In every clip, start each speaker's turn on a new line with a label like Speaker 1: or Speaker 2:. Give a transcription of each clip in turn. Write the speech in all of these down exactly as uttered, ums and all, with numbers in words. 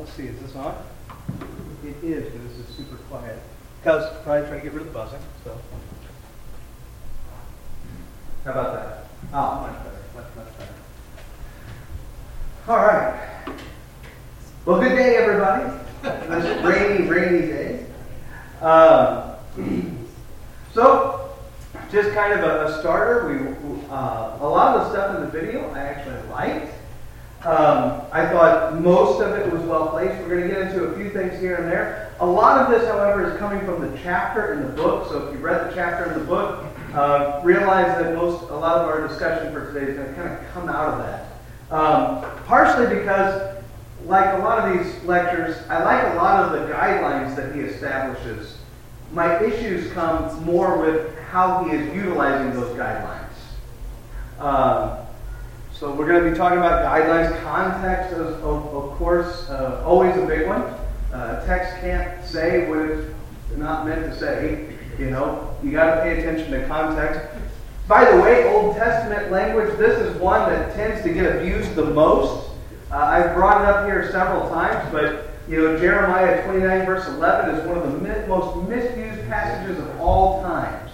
Speaker 1: let's see, is this on? It is, but this is super quiet. Because probably trying to get rid of the buzzing. So, how about that? Oh, much better, much much better. All right. Well, good day, everybody. This rainy, rainy day. Um, so, just kind of a, a starter. We uh, a lot of the stuff in the video I actually liked. Um, I thought most of it was well placed. We're going to get into a few things here and there. A lot of this, however, is coming from the chapter in the book. So if you read the chapter in the book, uh, realize that most, a lot of our discussion for today is going to kind of come out of that. Um, partially because, like a lot of these lectures, I like a lot of the guidelines that he establishes. My issues come more with how he is utilizing those guidelines. Um, So we're going to be talking about guidelines. Context is, of, of course, uh, always a big one. Uh, text can't say what it's not meant to say. You know, you got to pay attention to context. By the way, Old Testament language, this is one that tends to get abused the most. Uh, I've brought it up here several times, but you know, Jeremiah twenty-nine verse eleven is one of the mi- most misused passages of all times.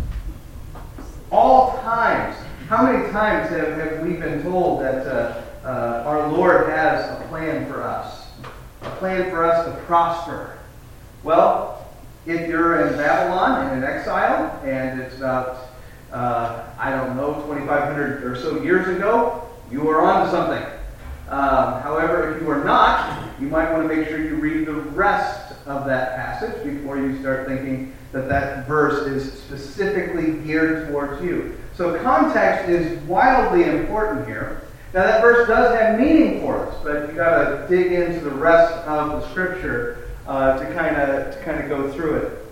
Speaker 1: All times. How many times have, have we been told that uh, uh, our Lord has a plan for us? A plan for us to prosper? Well, if you're in Babylon and in exile, and it's about, uh, I don't know, twenty-five hundred or so years ago, you are on to something. Um, however, if you are not, you might want to make sure you read the rest of that passage before you start thinking that that verse is specifically geared towards you. So context is wildly important here. Now that verse does have meaning for us, but you got to dig into the rest of the scripture uh, to kind of to kind of go through it.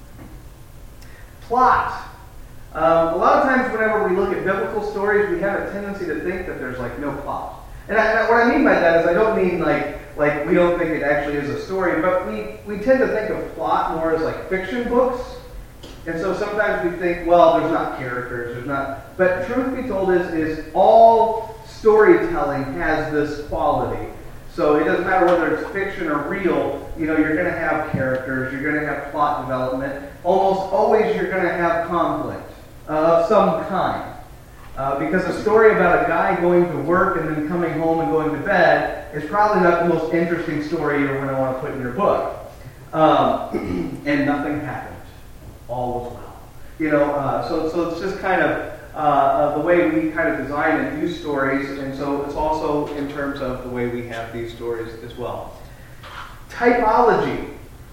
Speaker 1: Plot. Um, a lot of times, whenever we look at biblical stories, we have a tendency to think that there's like no plot. And I, what I mean by that is I don't mean like like we don't think it actually is a story, but we we tend to think of plot more as like fiction books. And so sometimes we think, well, there's not characters, there's not... But truth be told is, is all storytelling has this quality. So it doesn't matter whether it's fiction or real, you know, you're going to have characters, you're going to have plot development. Almost always you're going to have conflict uh, of some kind. Uh, because a story about a guy going to work and then coming home and going to bed is probably not the most interesting story you're going to want to put in your book. Um, and nothing happened. All was well. You know, uh, so so it's just kind of uh, uh, the way we kind of design and do stories, and so it's also in terms of the way we have these stories as well. Typology.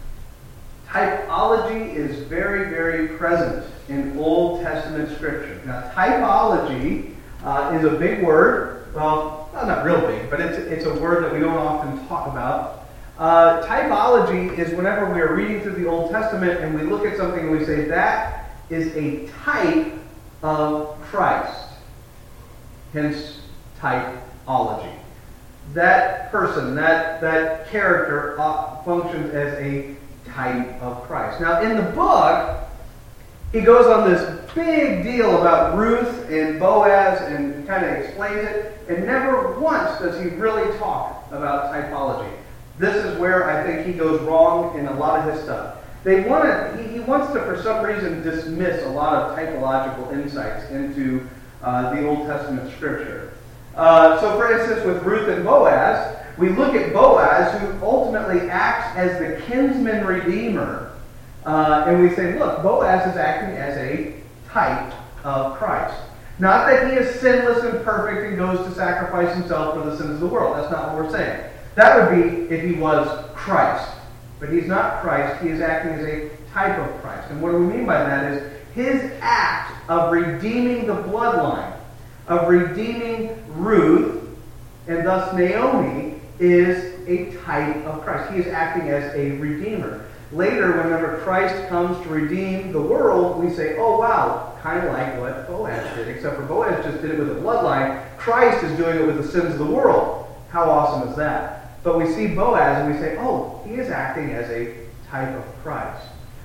Speaker 1: Typology is very, very present in Old Testament scripture. Now, typology uh, is a big word. Well, not real big, but it's it's a word that we don't often talk about. Uh, typology is whenever we are reading through the Old Testament and we look at something and we say, that is a type of Christ. Hence, typology. That person, that, that character uh, functions as a type of Christ. Now, in the book, he goes on this big deal about Ruth and Boaz and kind of explains it, and never once does he really talk about typology. This is where I think he goes wrong in a lot of his stuff. They want to, he, he wants to, for some reason, dismiss a lot of typological insights into uh, the Old Testament scripture. Uh, so, for instance, with Ruth and Boaz, we look at Boaz, who ultimately acts as the kinsman redeemer, uh, and we say, look, Boaz is acting as a type of Christ. Not that he is sinless and perfect and goes to sacrifice himself for the sins of the world. That's not what we're saying. That would be if he was Christ. But he's not Christ. He is acting as a type of Christ. And what do we mean by that is his act of redeeming the bloodline, of redeeming Ruth, and thus Naomi, is a type of Christ. He is acting as a redeemer. Later, whenever Christ comes to redeem the world, we say, oh wow, kind of like what Boaz did, except for Boaz just did it with a bloodline. Christ is doing it with the sins of the world. How awesome is that? But we see Boaz and we say, oh, he is acting as a type of Christ.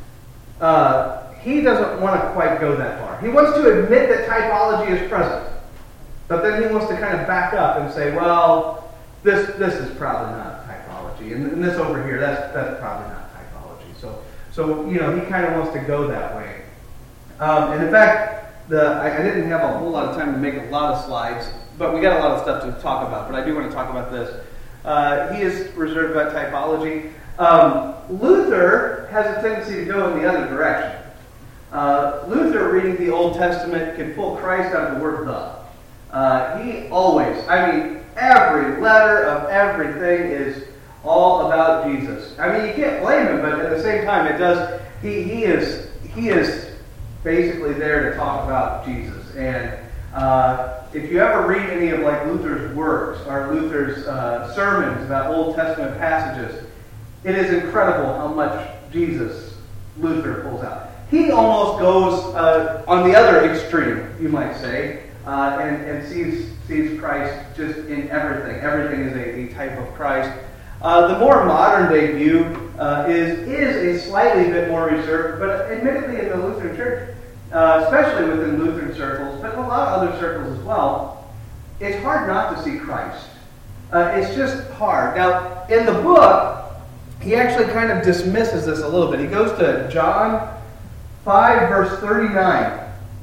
Speaker 1: Uh, he doesn't want to quite go that far. He wants to admit that typology is present. But then he wants to kind of back up and say, well, this, this is probably not typology. typology. And, and this over here, that's that's probably not typology. So, so you know, he kind of wants to go that way. Um, and in fact, the I, I didn't have a whole lot of time to make a lot of slides, but we got a lot of stuff to talk about. But I do want to talk about this. Uh, he is reserved about typology. Um, Luther has a tendency to go in the other direction. Uh, Luther, reading the Old Testament, can pull Christ out of the word the. Uh, he always, I mean, every letter of everything is all about Jesus. I mean, you can't blame him, but at the same time, it does. He he is he is basically there to talk about Jesus. And uh, if you ever read any of like Luther's works or Luther's uh, sermons about Old Testament passages, it is incredible how much Jesus Luther pulls out. He almost goes uh, on the other extreme, you might say, uh, and, and sees sees Christ just in everything. Everything is a, a type of Christ. Uh, the more modern day view uh, is is a slightly bit more reserved, but admittedly in the Lutheran Church, uh, especially within Lutheran circles, but in a lot of other circles as well, it's hard not to see Christ. Uh, it's just hard. Now, in the book, he actually kind of dismisses this a little bit. He goes to John five, verse thirty-nine,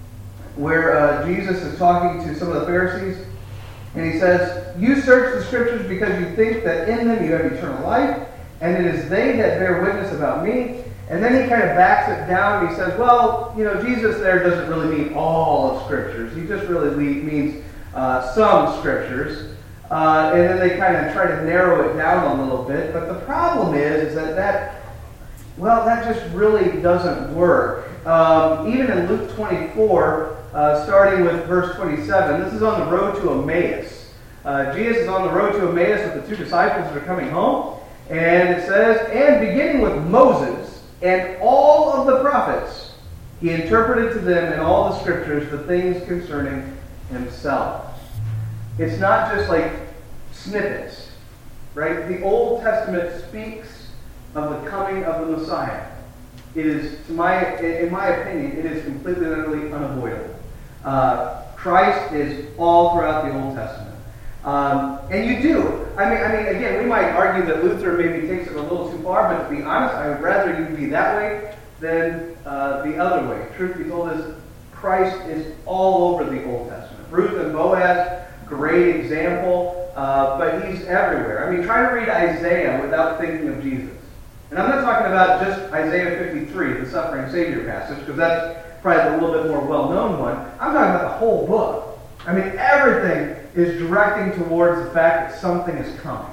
Speaker 1: where uh, Jesus is talking to some of the Pharisees, and he says, "You search the Scriptures because you think that in them you have eternal life, and it is they that bear witness about me." And then he kind of backs it down, and he says, well, you know, Jesus there doesn't really mean all of Scriptures. He just really means uh, some Scriptures. Uh, and then they kind of try to narrow it down a little bit. But the problem is, is that that, well, that just really doesn't work. Um, even in Luke twenty-four, uh, starting with verse twenty-seven, this is on the road to Emmaus. Uh, Jesus is on the road to Emmaus with the two disciples that are coming home. And it says, and beginning with Moses and all of the prophets, he interpreted to them in all the Scriptures the things concerning himself. It's not just like snippets, right? The Old Testament speaks of the coming of the Messiah. It is, to my, in my opinion, it is completely and utterly unavoidable. Uh, Christ is all throughout the Old Testament, um, and you do. I mean, I mean, again, we might argue that Luther maybe takes it a little too far, but to be honest, I would rather you be that way than uh, the other way. Truth be told, is Christ is all over the Old Testament. Ruth and Boaz, great example, uh, but he's everywhere. I mean, try to read Isaiah without thinking of Jesus. And I'm not talking about just Isaiah fifty-three, the suffering Savior passage, because that's probably a little bit more well-known one. I'm talking about the whole book. I mean, everything is directing towards the fact that something is coming.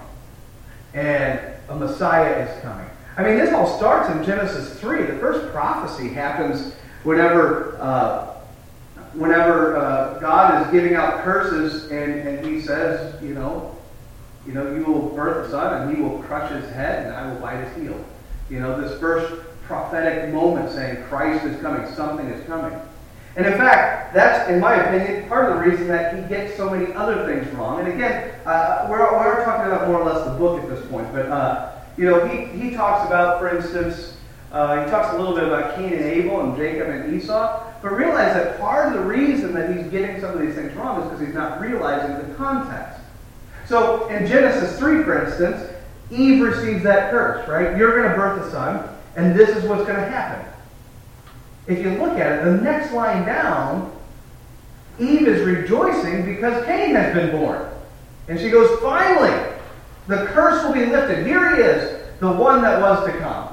Speaker 1: And a Messiah is coming. I mean, this all starts in Genesis three. The first prophecy happens whenever uh, whenever uh, God is giving out curses, and, and he says, you know, you know, you will birth a son, and he will crush his head, and I will bite his heel. You know, this first prophetic moment saying Christ is coming, something is coming. And in fact, that's, in my opinion, part of the reason that he gets so many other things wrong. And again, uh, we're, we're talking about more or less the book at this point, but, uh, you know, he, he talks about, for instance, uh, he talks a little bit about Cain and Abel and Jacob and Esau, but realize that part of the reason that he's getting some of these things wrong is because he's not realizing the context. So, in Genesis three, for instance, Eve receives that curse, right? You're going to birth a son, and this is what's going to happen. If you look at it, the next line down, Eve is rejoicing because Cain has been born. And she goes, finally, the curse will be lifted. Here he is, the one that was to come.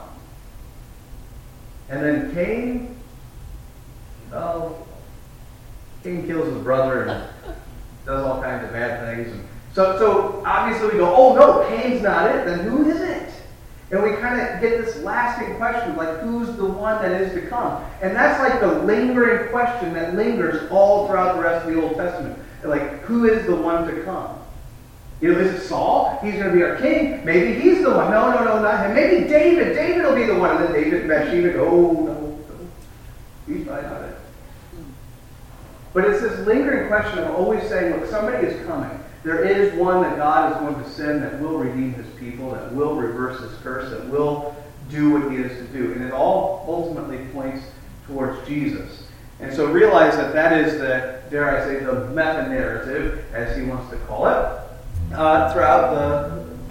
Speaker 1: And then Cain, oh, Cain kills his brother and does all kinds of bad things. And so, so obviously we go, oh no, Cain's not it, then who is it? And we kind of get this lasting question, like, who's the one that is to come? And that's like the lingering question that lingers all throughout the rest of the Old Testament. Like, who is the one to come? You know, is it Saul? He's going to be our king. Maybe he's the one. No, no, no, not him. Maybe David. David will be the one. And then David and Bathsheba go, oh, no, no. He's probably not it. But it's this lingering question of always saying, look, somebody is coming. There is one that God is going to send that will redeem his people, that will reverse his curse, that will do what he is to do. And it all ultimately points towards Jesus. And so realize that that is the, dare I say, the meta-narrative, as he wants to call it, uh, throughout the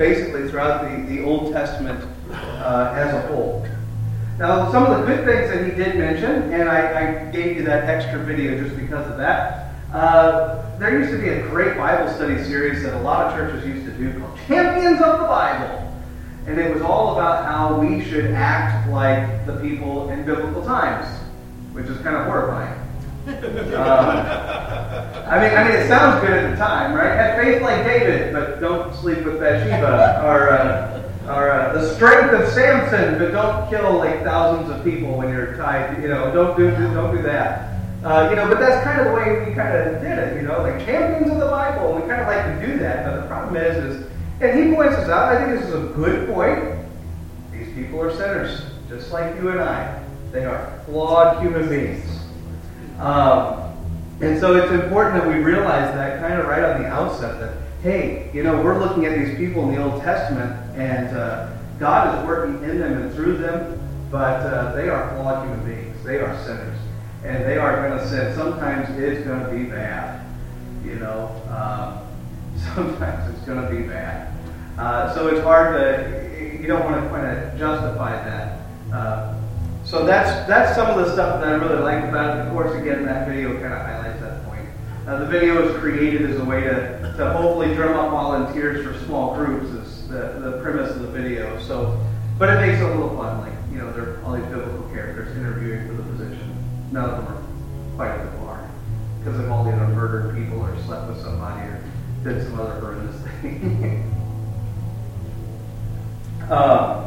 Speaker 1: basically throughout the, the Old Testament uh, as a whole. Now, some of the good things that he did mention, and I, I gave you that extra video just because of that. Uh, there used to be a great Bible study series that a lot of churches used to do called Champions of the Bible. And it was all about how we should act like the people in biblical times, which is kind of horrifying. um, I mean, I mean, it sounds good at the time, right? Have faith like David, but don't sleep with Bathsheba. Or, uh, or uh, the strength of Samson, but don't kill like thousands of people when you're tied. You know, don't do don't do that. Uh, you know, but that's kind of the way we kind of did it. You know, like champions of the Bible. We kind of like to do that, but the problem is, is, and he points this out. I think this is a good point. These people are sinners, just like you and I. They are flawed human beings. Um, and so it's important that we realize that kind of right on the outset that, hey, you know, we're looking at these people in the Old Testament and uh, God is working in them and through them, but uh, they are flawed human beings. They are sinners. And they are going to sin. Sometimes it's going to be bad. You know, um, sometimes it's going to be bad. Uh, so it's hard to, you don't want to kind of justify that. Uh, So that's that's some of the stuff that I really like about it. Of course, again, that video kind of highlights that point. Uh, the video was created as a way to, to hopefully drum up volunteers for small groups. Is the, the premise of the video. So, but it makes it a little fun. Like, you know, there are all these biblical characters interviewing for the position. None of them are quite as are because they've all either murdered people or slept with somebody or did some other horrendous thing. um,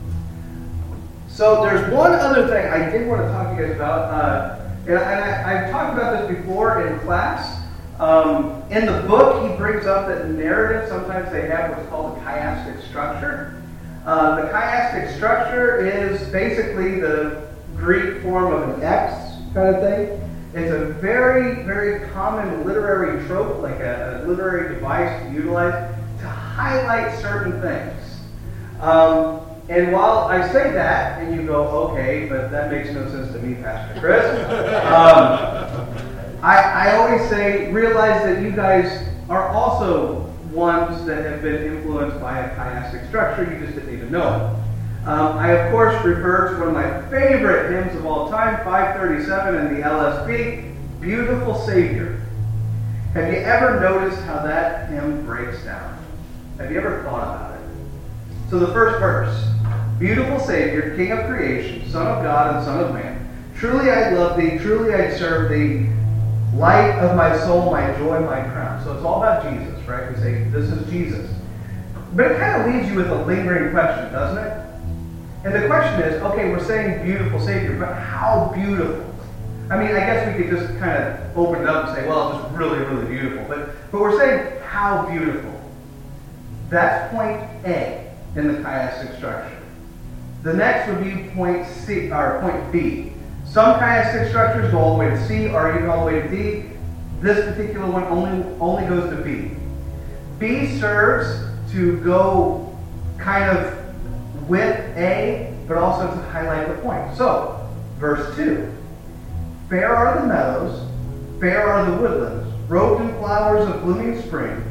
Speaker 1: So there's one other thing I did want to talk to you guys about, uh, and, and I, I've talked about this before in class. Um, in the book, he brings up that in narrative, sometimes they have what's called a chiastic structure. Uh, the chiastic structure is basically the Greek form of an X kind of thing. It's a very, very common literary trope, like a, a literary device to utilize to highlight certain things. Um, And while I say that, and you go, okay, but that makes no sense to me, Pastor Chris, um, I, I always say, realize that you guys are also ones that have been influenced by a chiastic structure. You just didn't even know it. Um, I, of course, refer to one of my favorite hymns of all time, five thirty-seven in the L S P, Beautiful Savior. Have you ever noticed how that hymn breaks down? Have you ever thought about it? So the first verse, Beautiful Savior, King of creation, Son of God and Son of man, truly I love thee, truly I serve thee, light of my soul, my joy, my crown. So it's all about Jesus, right? We say, this is Jesus. But it kind of leaves you with a lingering question, doesn't it? And the question is, okay, we're saying beautiful Savior, but how beautiful? I mean, I guess we could just kind of open it up and say, well, it's just really, really beautiful. But, but we're saying, how beautiful? That's point A in the chiastic structure. The next would be point C, or point B. Some chiastic structures go all the way to C, or even all the way to D. This particular one only, only goes to B. B serves to go kind of with A, but also to highlight the point. So, verse two. Fair are the meadows, fair are the woodlands, robed in flowers of blooming spring.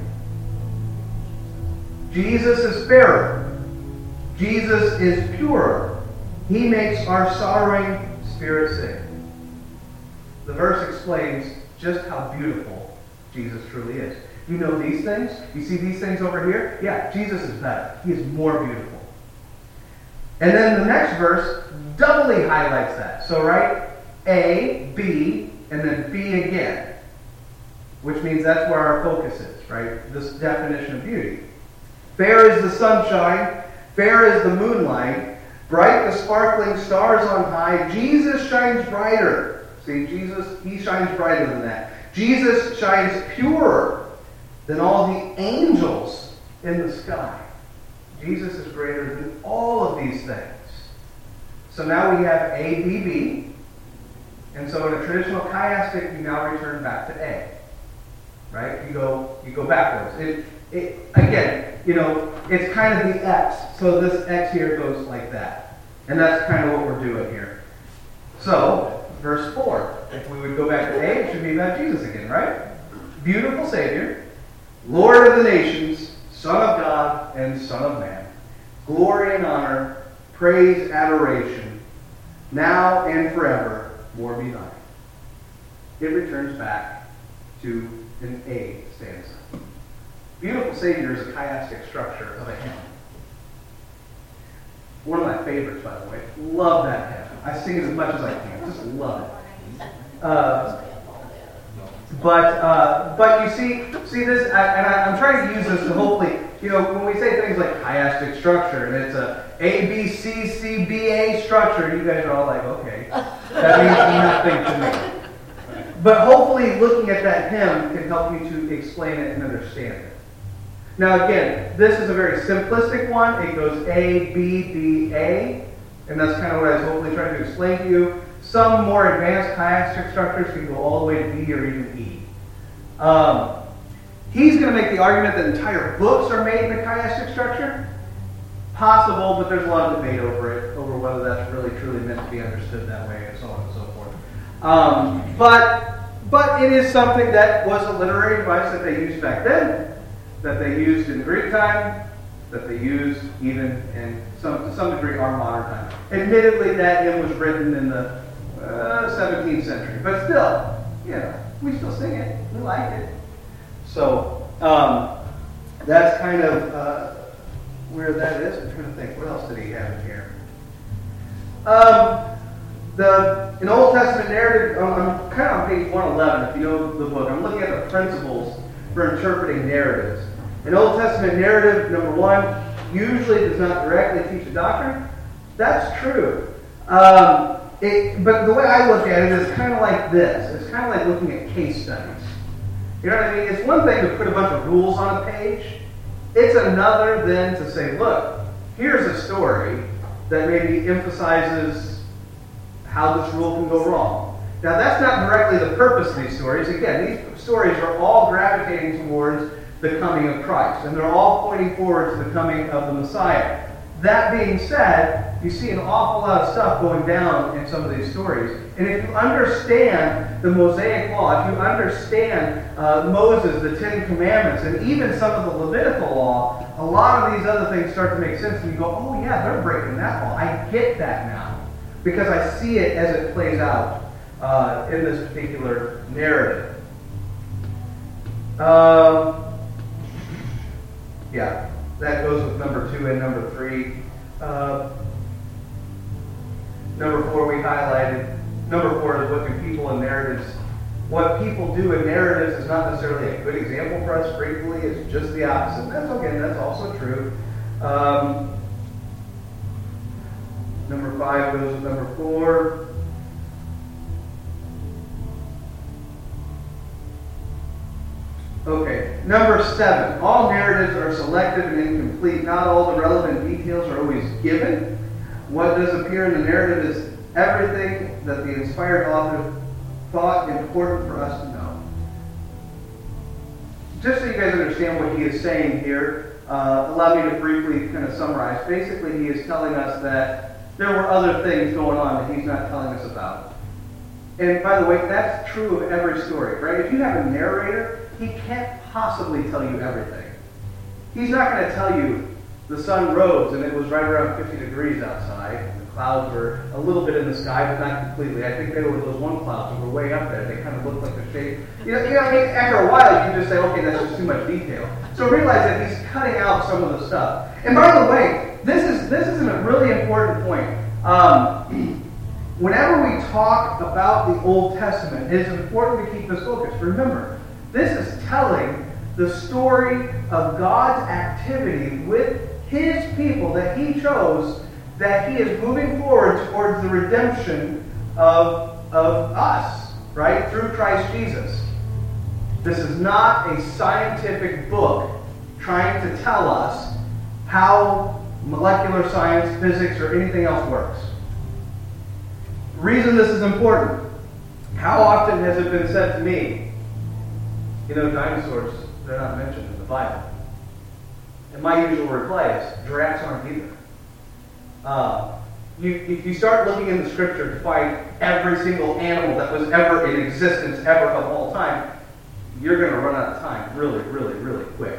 Speaker 1: Jesus is fairer. Jesus is purer. He makes our sorrowing spirit sing. The verse explains just how beautiful Jesus truly is. You know these things? You see these things over here? Yeah, Jesus is better. He is more beautiful. And then the next verse doubly highlights that. So, right? A, B, and then B again. Which means that's where our focus is, right? This definition of beauty. Fair is the sunshine. Fair is the moonlight, bright the sparkling stars on high. Jesus shines brighter. See, Jesus, he shines brighter than that. Jesus shines purer than all the angels in the sky. Jesus is greater than all of these things. So now we have A, B, B. And so in a traditional chiastic, you now return back to A. Right? You go, you go backwards. It, it, again, you know, it's kind of the X. So this X here goes like that. And that's kind of what we're doing here. So, verse four. If we would go back to A, it should be about Jesus again, right? Beautiful Savior, Lord of the nations, Son of God and Son of Man, glory and honor, praise, adoration, now and forever, more be thine. It returns back to an A stanza. Beautiful Savior is a chiastic structure of a hymn. One of my favorites, by the way. Love that hymn. I sing it as much as I can. Just love it. Uh, but uh, but you see, see this, I, and I, I'm trying to use this to hopefully, you know, when we say things like chiastic structure, and it's a A, B, C, C, B, A structure, you guys are all like, okay, that means nothing to me. But hopefully looking at that hymn can help you to explain it and understand it. Now again, this is a very simplistic one. It goes A, B, D, A, and that's kind of what I was hopefully trying to explain to you. Some more advanced chiastic structures can go all the way to B or even E. Um, he's going to make the argument that entire books are made in a chiastic structure. Possible, but there's a lot of debate over it, over whether that's really truly meant to be understood that way, and so on and so forth. Um, but, but it is something that was a literary device that they used back then, that they used in Greek time, that they used even in some to some degree our modern time. Admittedly, that hymn was written in the uh, seventeenth century, but still, you know, we still sing it. We like it. So um, that's kind of uh, where that is. I'm trying to think. What else did he have in here? Um, the in Old Testament narrative, I'm, I'm kind of on page one eleven. If you know the book, I'm looking at the principles for interpreting narratives. An Old Testament narrative, number one, usually does not directly teach a doctrine. That's true. Um, it, but the way I look at it is kind of like this. It's kind of like looking at case studies. You know what I mean? It's one thing to put a bunch of rules on a page. It's another then to say, look, here's a story that maybe emphasizes how this rule can go wrong. Now, that's not directly the purpose of these stories. Again, these stories are all gravitating towards the coming of Christ, and they're all pointing forward to the coming of the Messiah. That being said, you see an awful lot of stuff going down in some of these stories. And if you understand the Mosaic Law, if you understand uh, Moses, the Ten Commandments, and even some of the Levitical law, a lot of these other things start to make sense, and you go, oh yeah, they're breaking that law. I get that now, because I see it as it plays out uh, in this particular narrative. Um... Yeah, that goes with number two and number three. Uh, number four we highlighted. Number four is what do people in narratives. What people do in narratives is not necessarily a good example for us. Frequently, it's just the opposite. And that's okay. That's also true. Um, number five goes with number four. Okay, number seven. All narratives are selective and incomplete. Not all the relevant details are always given. What does appear in the narrative is everything that the inspired author thought important for us to know. Just so you guys understand what he is saying here, uh, allow me to briefly kind of summarize. Basically, he is telling us that there were other things going on that he's not telling us about. And by the way, that's true of every story, right? If you have a narrator, he can't possibly tell you everything. He's not going to tell you the sun rose and it was right around fifty degrees outside. The clouds were a little bit in the sky, but not completely. I think there were those one clouds that were way up there. They kind of looked like a shape. You know, you know, after a while, you can just say, okay, that's just too much detail. So realize that he's cutting out some of the stuff. And by the way, this is this is a really important point. Um, whenever we talk about the Old Testament, it is important to keep this focused. Remember, this is telling the story of God's activity with His people that He chose, that He is moving forward towards the redemption of, of us, right, through Christ Jesus. This is not a scientific book trying to tell us how molecular science, physics, or anything else works. The reason this is important, how often has it been said to me, you know, dinosaurs, they're not mentioned in the Bible. And my usual reply is, giraffes aren't either. Uh, you, if you start looking in the Scripture to find every single animal that was ever in existence, ever of all time, you're going to run out of time really, really, really quick.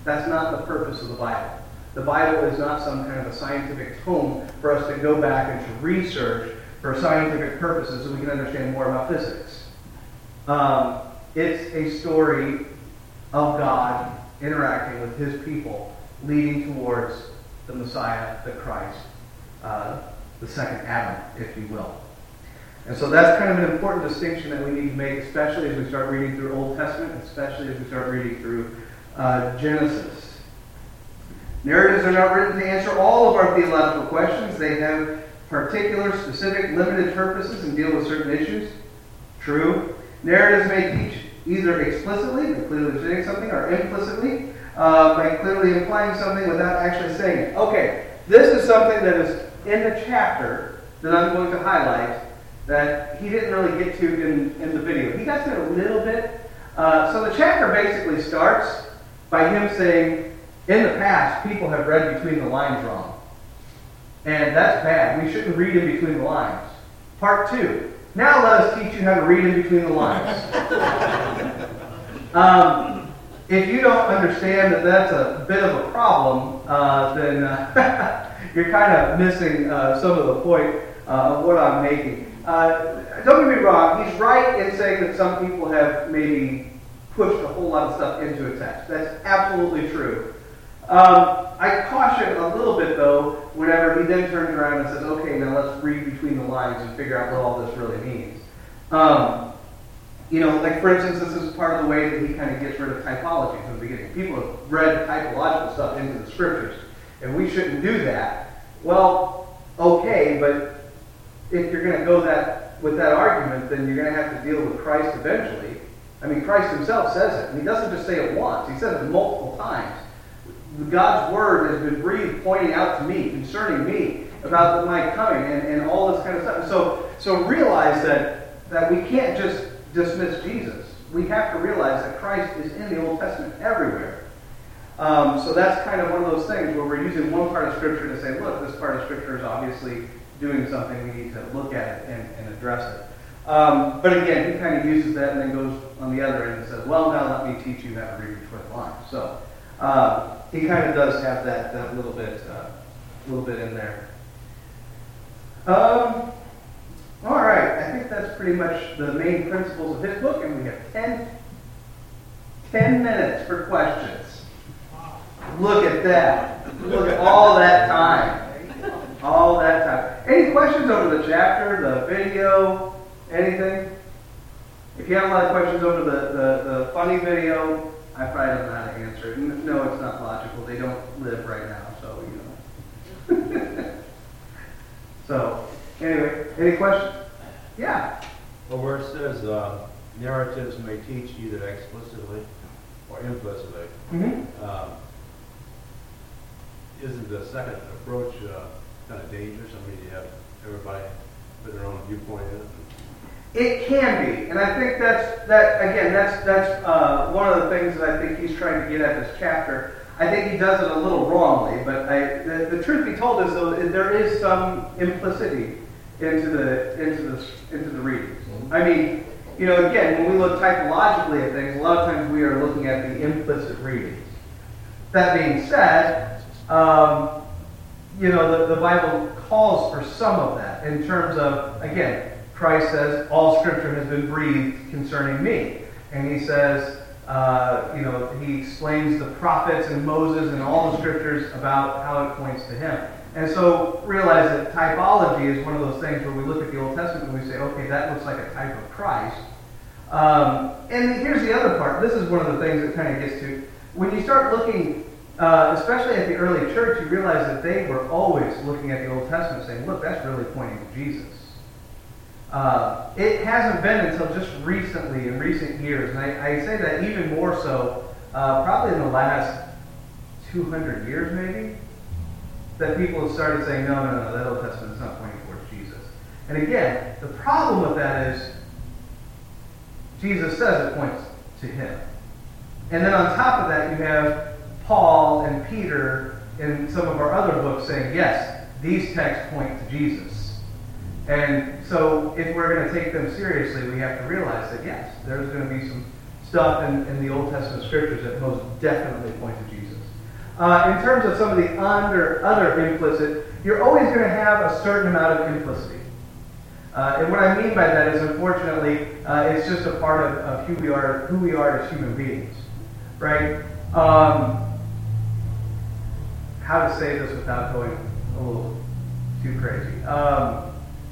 Speaker 1: That's not the purpose of the Bible. The Bible is not some kind of a scientific tome for us to go back and to research for scientific purposes so we can understand more about physics. Um, it's a story of God interacting with his people, leading towards the Messiah, the Christ, uh, the second Adam, if you will. And so that's kind of an important distinction that we need to make, especially as we start reading through Old Testament, especially as we start reading through uh, Genesis. Narratives are not written to answer all of our theological questions. They have particular, specific, limited purposes and deal with certain issues. True. Narratives may teach either explicitly, by clearly saying something, or implicitly, uh, by clearly implying something without actually saying it. Okay, this is something that is in the chapter that I'm going to highlight that he didn't really get to in, in the video. He got to it a little bit. Uh, so the chapter basically starts by him saying, in the past, people have read between the lines wrong. And that's bad. We shouldn't read in between the lines. Part two. Now let us teach you how to read in between the lines. um, if you don't understand that that's a bit of a problem, uh, then uh, you're kind of missing uh, some of the point uh, of what I'm making. Uh, don't get me wrong, he's right in saying that some people have maybe pushed a whole lot of stuff into a text. That's absolutely true. Um, I caution a little bit, though, whenever he then turns around and says, okay, now let's read between the lines and figure out what all this really means. Um, you know, like, for instance, this is part of the way that he kind of gets rid of typology from the beginning. People have read typological stuff into the scriptures, and we shouldn't do that. Well, okay, but if you're going to go that with that argument, then you're going to have to deal with Christ eventually. I mean, Christ himself says it, and he doesn't just say it once. He says it multiple times. God's word has been breathed, pointing out to me, concerning me, about my coming, and, and all this kind of stuff. So, so realize that, that we can't just dismiss Jesus. We have to realize that Christ is in the Old Testament everywhere. Um, so that's kind of one of those things where we're using one part of Scripture to say, look, this part of Scripture is obviously doing something. We need to look at it and, and address it. Um, but again, he kind of uses that and then goes on the other end and says, well, now let me teach you how to read between the lines. So uh, he kind of does have that, that little bit uh, little bit in there. Um, all right, I think that's pretty much the main principles of his book, and we have ten, ten minutes for questions. Look at that. Look at all that time. All that time. Any questions over the chapter, the video, anything? If you have a lot of questions over the, the, the funny video, I probably don't know how to answer it. No, it's not logical. They don't live right now, so, you know. So, anyway, any questions? Yeah.
Speaker 2: Well, where it says uh, narratives may teach either explicitly or implicitly,
Speaker 1: Mm-hmm.
Speaker 2: um, isn't the second approach uh, kind of dangerous? I mean, you have everybody put their own viewpoint in it.
Speaker 1: It can be, and I think that's that again. That's that's uh, one of the things that I think he's trying to get at this chapter. I think he does it a little wrongly, but I, the, the truth be told is though there is some implicity into the into the into the readings. Mm-hmm. I mean, you know, again, when we look typologically at things, a lot of times we are looking at the implicit readings. That being said, um, you know, the, the Bible calls for some of that in terms of, again, Christ says, all Scripture has been breathed concerning me. And he says, uh, you know, he explains the prophets and Moses and all the Scriptures about how it points to him. And so realize that typology is one of those things where we look at the Old Testament and we say, okay, that looks like a type of Christ. Um, and here's the other part. This is one of the things that kind of gets to, when you start looking, uh, especially at the early church, you realize that they were always looking at the Old Testament saying, look, that's really pointing to Jesus. Uh, it hasn't been until just recently, in recent years, and I, I say that even more so, uh, probably in the last two hundred years maybe, that people have started saying, no, no, no, that Old Testament is not pointing towards Jesus. And again, the problem with that is, Jesus says it points to him. And then on top of that, you have Paul and Peter in some of our other books saying, yes, these texts point to Jesus. And so if we're going to take them seriously, we have to realize that, yes, there's going to be some stuff in, in the Old Testament scriptures that most definitely point to Jesus. Uh, in terms of some of the under, other implicit, you're always going to have a certain amount of implicity. Uh, and what I mean by that is, unfortunately, uh, it's just a part of, of who we are, who we are as human beings, right? Um, how to say this without going a little too crazy? Um,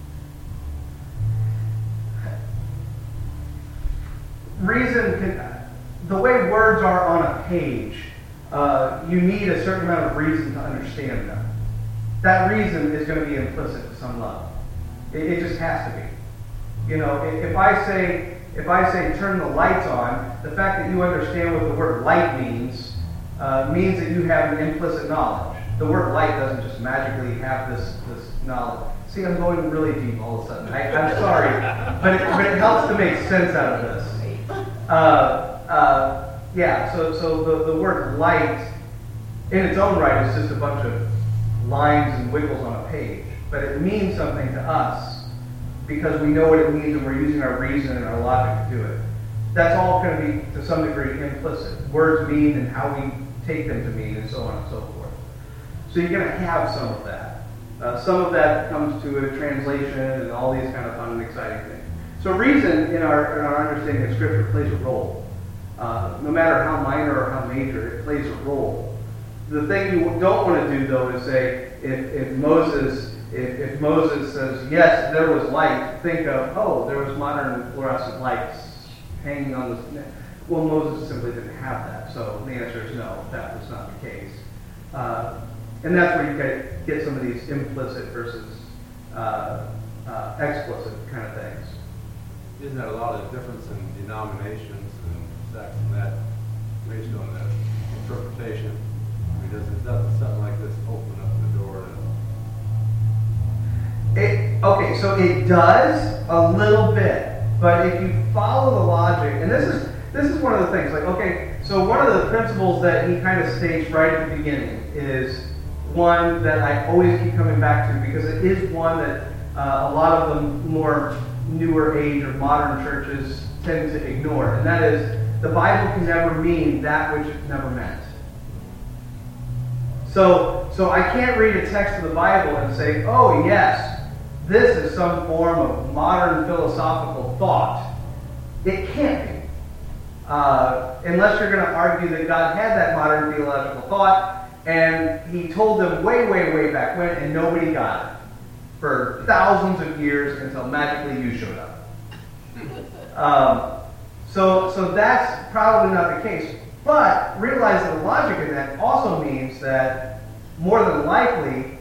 Speaker 1: reason can, the way words are on a page, uh, you need a certain amount of reason to understand them. That reason is going to be implicit to some level. It, it just has to be. You know, if, if I say if I say turn the lights on, the fact that you understand what the word light means uh, means that you have an implicit knowledge. The word light doesn't just magically have this this knowledge. See, I'm going really deep all of a sudden. I, I'm sorry, but it, but it helps to make sense out of this. Uh, uh, yeah, so so the, the word light in its own right is just a bunch of lines and wiggles on a page, but it means something to us because we know what it means and we're using our reason and our logic to do it. That's all going to be, to some degree, implicit. Words mean and how we take them to mean and so on and so forth. So you're going to have some of that. Uh, some of that comes to a translation and all these kind of fun and exciting things. So reason in our, in our understanding of Scripture plays a role. Uh, no matter how minor or how major, it plays a role. The thing you don't want to do, though, is say, if, if Moses if, if Moses says, yes, there was light, think of, oh, there was modern fluorescent lights hanging on the... Well, Moses simply didn't have that, so the answer is no, that was not the case. Uh, and that's where you get, get some of these implicit versus uh, uh, explicit kind of things.
Speaker 2: Isn't there a lot of difference in denominations and sects and that based on that interpretation? I mean, doesn't, doesn't something like this open up the door to...
Speaker 1: It, okay, so it does a little bit, but if you follow the logic, and this is this is one of the things, like, okay, so one of the principles that he kind of states right at the beginning is one that I always keep coming back to because it is one that uh, a lot of the more newer age or modern churches tend to ignore, and that is the Bible can never mean that which it never meant. So, so I can't read a text of the Bible and say, oh yes, this is some form of modern philosophical thought. It can't be. Uh, unless you're going to argue that God had that modern theological thought and he told them way, way, way back when and nobody got it for thousands of years until magically you showed up. Um, so, so that's probably not the case. But realize that the logic in that also means that more than likely,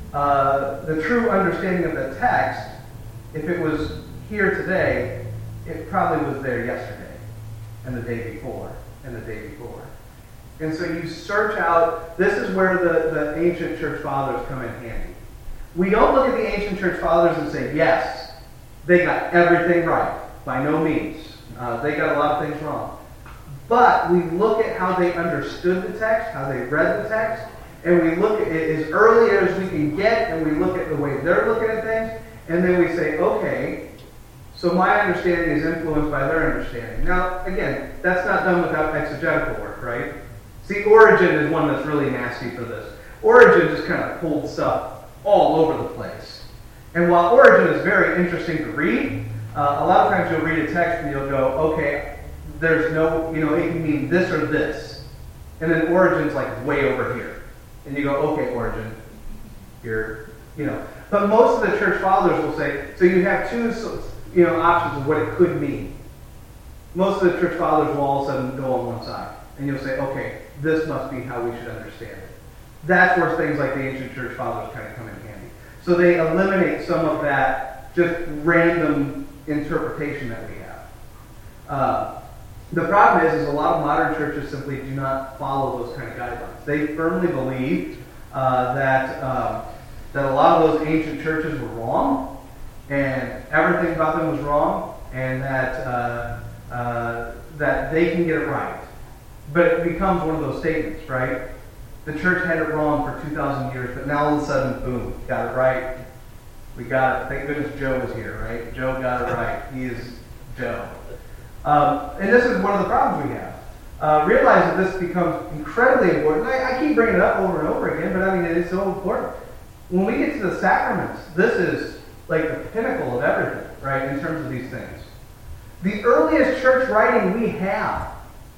Speaker 1: uh, the true understanding of the text, if it was here today, it probably was there yesterday, and the day before, and the day before. And so you search out, this is where the, the ancient church fathers come in handy. We don't look at the ancient church fathers and say, yes, they got everything right. By no means. Uh, they got a lot of things wrong. But we look at how they understood the text, how they read the text, and we look at it as early as we can get, and we look at the way they're looking at things, and then we say, okay, so my understanding is influenced by their understanding. Now, again, that's not done without exegetical work, right? See, Origen is one that's really nasty for this. Origen just kind of pulled stuff all over the place. And while Origen is very interesting to read, uh, a lot of times you'll read a text and you'll go, okay, there's no, you know, it can mean this or this. And then Origen's like way over here. And you go, okay, Origen, you're, you know. But most of the church fathers will say, so you have two, you know, options of what it could mean. Most of the church fathers will all of a sudden go on one side. And you'll say, okay, this must be how we should understand it. That's where things like the ancient church fathers kind of come in handy. So they eliminate some of that just random interpretation that we have. Uh, The problem is, is a lot of modern churches simply do not follow those kind of guidelines. They firmly believe uh, that um, that a lot of those ancient churches were wrong, and everything about them was wrong, and that uh, uh, that they can get it right. But it becomes one of those statements, right? The church had it wrong for two thousand years, but now all of a sudden, boom, got it right. We got it. Thank goodness Joe was here, right? Joe got it right. He is Joe. Um, and this is one of the problems we have. Uh, realize that this becomes incredibly important. I, I keep bringing it up over and over again, but I mean, it is so important. When we get to the sacraments, this is like the pinnacle of everything, right, in terms of these things. The earliest church writing we have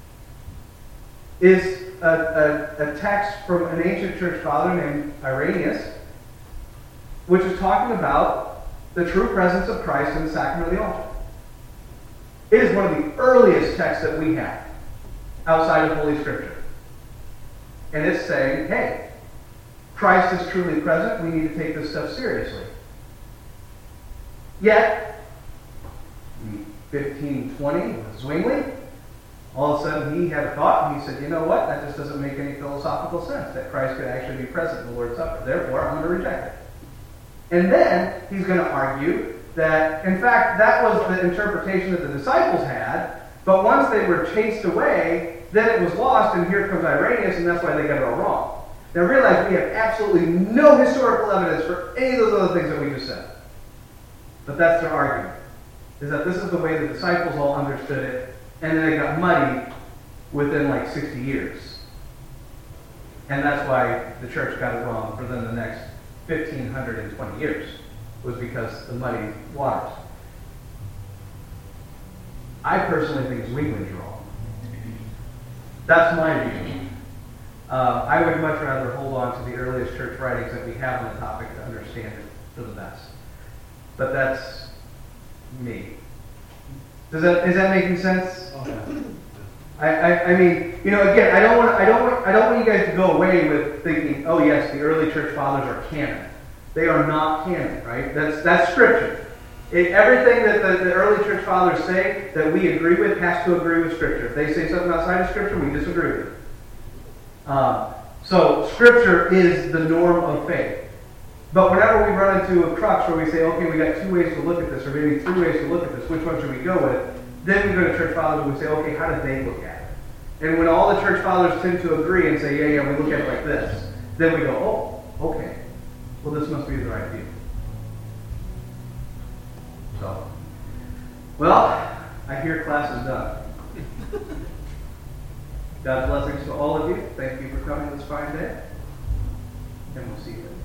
Speaker 1: is a, a, a text from an ancient church father named Irenaeus, which is talking about the true presence of Christ in the sacrament of the altar. It is one of the earliest texts that we have outside of Holy Scripture. And it's saying, hey, Christ is truly present. We need to take this stuff seriously. Yet, in fifteen twenty, with Zwingli, all of a sudden he had a thought, and he said, you know what? That just doesn't make any philosophical sense, that Christ could actually be present in the Lord's Supper. Therefore, I'm going to reject it. And then he's going to argue that, in fact, that was the interpretation that the disciples had, but once they were chased away, then it was lost, and here comes Irenaeus, and that's why they got it all wrong. Now realize we have absolutely no historical evidence for any of those other things that we just said. But that's their argument, is that this is the way the disciples all understood it, and then it got muddy within like sixty years. And that's why the church got it wrong for then the next fifteen twenty years, was because the muddy waters. I personally think Zwingli's wrong. That's my view. Uh, I would much rather hold on to the earliest church writings that we have on the topic to understand it for the best. But that's me. Does that is that making sense?
Speaker 2: Oh, yeah.
Speaker 1: I, I, I mean, you know, again, I don't want I don't want I don't want you guys to go away with thinking, oh yes, the early church fathers are canon. They are not canon, right? That's that's scripture. It, everything that the, the early church fathers say that we agree with has to agree with Scripture. If they say something outside of Scripture, we disagree with it. Um, so Scripture is the norm of faith. But whenever we run into a crux where we say, okay, we got two ways to look at this, or maybe three ways to look at this, which one should we go with? Then we go to church fathers and we say, okay, how did they look at it? And when all the church fathers tend to agree and say, yeah, yeah, we look at it like this, then we go, oh, okay. Well, this must be the right view. So, well, I hear class is done. God's blessings to all of you. Thank you for coming this fine day. And we'll see you later.